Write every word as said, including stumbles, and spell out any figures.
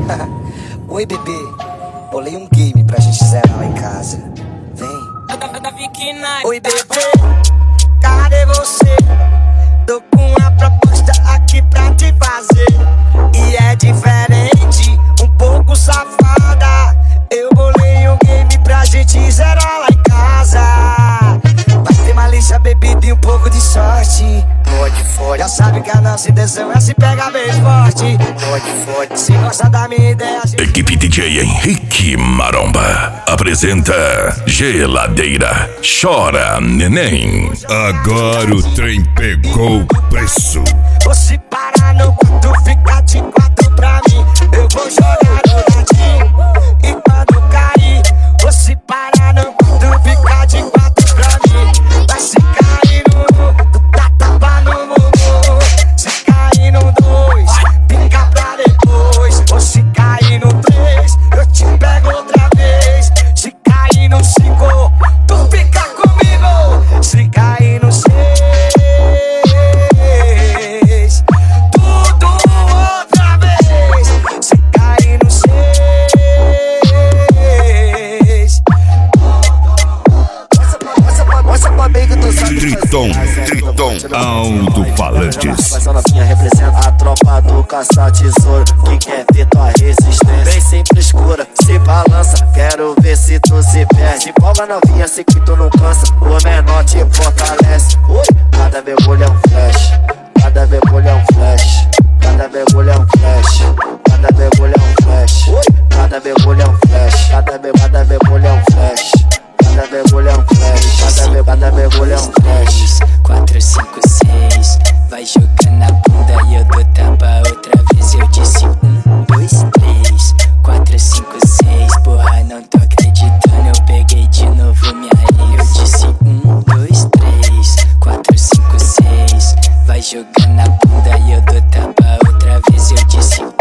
Oi, bebê. Bolei um game pra gente zerar lá em casa. Vem. Oi, bebê. Cadê você? Tô com uma proposta aqui pra te fazer. E é diferente, um pouco safada. Eu bolei um game pra gente zerar lá em casa. Vai ter malícia, bebida e um pouco de sorte. Pode, pode. Já sabe que a nossa intenção é se pegar bem forte. Pode, pode. Se gosta da minha ideia, gente... Equipe D J Henrique Maromba apresenta Geladeira Chora Neném. Agora o trem pegou o preço. Vou se parar no quarto, fica de quatro pra mim. Eu vou jogar no ladinho e quando cair, vou se parar no quarto, fica de quatro pra mim. Vai se cair no um, tu tá tapa no mumu. Se cair no dois, fica pra depois. Ou se cair no três, eu te pego outra vez. Se cair no cinco, tu fica comigo. Se cair no seis, tudo outra vez. Se cair no seis, mostra pra bem que eu tô sabendo. Triton, Triton, alto-falantes. Essa novinha representa a tropa do caça tesouro, que quer ver tua resistência. Vem sempre escura, se balança, quero ver se tu se perde. Empolga novinha, sei que tu não cansa, o menor te fortalece. Ui, cada mergulho é um flash, cada mergulho é um flash, cada mergulho é um flash, cada mergulho é um flash. Ui, cada mergulho é um flash, cada cada mergulho é um flash, cada mergulho é um flash, cada cada mergulho é um flash. quatro, cinco, seis, vai jogando a bunda e eu dou tapa outra vez. Eu disse um, dois, três, quatro, cinco, seis. Porra, não tô acreditando, eu peguei de novo minha ex. Eu disse um, dois, três, quatro, cinco, seis. Vai jogando a bunda e eu dou tapa outra vez. Eu disse